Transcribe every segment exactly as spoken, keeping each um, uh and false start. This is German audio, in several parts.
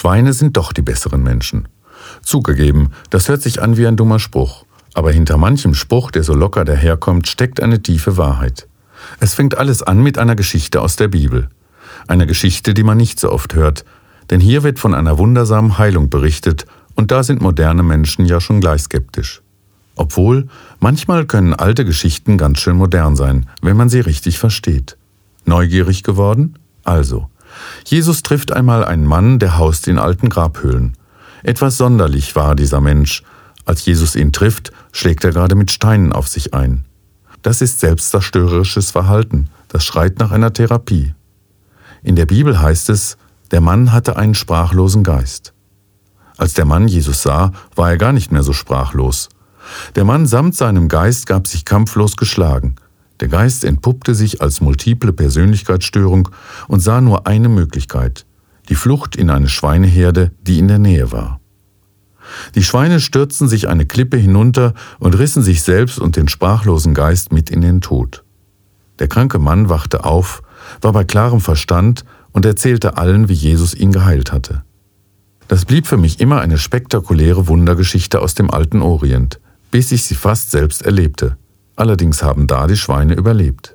Schweine sind doch die besseren Menschen. Zugegeben, das hört sich an wie ein dummer Spruch, aber hinter manchem Spruch, der so locker daherkommt, steckt eine tiefe Wahrheit. Es fängt alles an mit einer Geschichte aus der Bibel. Eine Geschichte, die man nicht so oft hört, denn hier wird von einer wundersamen Heilung berichtet und da sind moderne Menschen ja schon gleich skeptisch. Obwohl, manchmal können alte Geschichten ganz schön modern sein, wenn man sie richtig versteht. Neugierig geworden? Also, Jesus trifft einmal einen Mann, der haust in alten Grabhöhlen. Etwas sonderlich war dieser Mensch. Als Jesus ihn trifft, schlägt er gerade mit Steinen auf sich ein. Das ist selbstzerstörerisches Verhalten, das schreit nach einer Therapie. In der Bibel heißt es, der Mann hatte einen sprachlosen Geist. Als der Mann Jesus sah, war er gar nicht mehr so sprachlos. Der Mann samt seinem Geist gab sich kampflos geschlagen. Der Geist entpuppte sich als multiple Persönlichkeitsstörung und sah nur eine Möglichkeit: die Flucht in eine Schweineherde, die in der Nähe war. Die Schweine stürzten sich eine Klippe hinunter und rissen sich selbst und den sprachlosen Geist mit in den Tod. Der kranke Mann wachte auf, war bei klarem Verstand und erzählte allen, wie Jesus ihn geheilt hatte. Das blieb für mich immer eine spektakuläre Wundergeschichte aus dem alten Orient, bis ich sie fast selbst erlebte. Allerdings haben da die Schweine überlebt.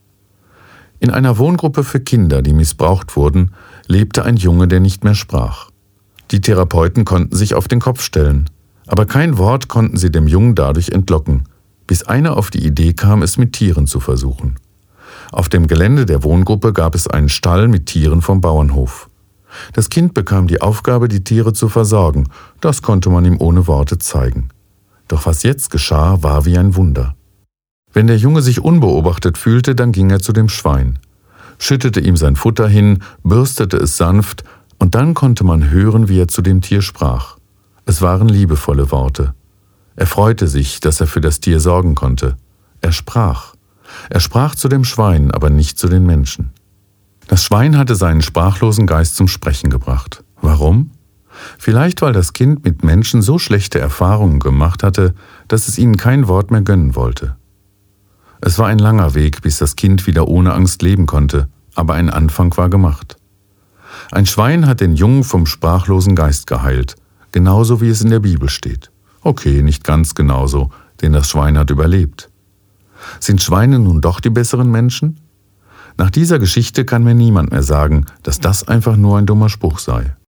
In einer Wohngruppe für Kinder, die missbraucht wurden, lebte ein Junge, der nicht mehr sprach. Die Therapeuten konnten sich auf den Kopf stellen, aber kein Wort konnten sie dem Jungen dadurch entlocken, bis einer auf die Idee kam, es mit Tieren zu versuchen. Auf dem Gelände der Wohngruppe gab es einen Stall mit Tieren vom Bauernhof. Das Kind bekam die Aufgabe, die Tiere zu versorgen. Das konnte man ihm ohne Worte zeigen. Doch was jetzt geschah, war wie ein Wunder. Wenn der Junge sich unbeobachtet fühlte, dann ging er zu dem Schwein, schüttete ihm sein Futter hin, bürstete es sanft, und dann konnte man hören, wie er zu dem Tier sprach. Es waren liebevolle Worte. Er freute sich, dass er für das Tier sorgen konnte. Er sprach. Er sprach zu dem Schwein, aber nicht zu den Menschen. Das Schwein hatte seinen sprachlosen Geist zum Sprechen gebracht. Warum? Vielleicht, weil das Kind mit Menschen so schlechte Erfahrungen gemacht hatte, dass es ihnen kein Wort mehr gönnen wollte. Es war ein langer Weg, bis das Kind wieder ohne Angst leben konnte, aber ein Anfang war gemacht. Ein Schwein hat den Jungen vom sprachlosen Geist geheilt, genauso wie es in der Bibel steht. Okay, nicht ganz genauso, denn das Schwein hat überlebt. Sind Schweine nun doch die besseren Menschen? Nach dieser Geschichte kann mir niemand mehr sagen, dass das einfach nur ein dummer Spruch sei.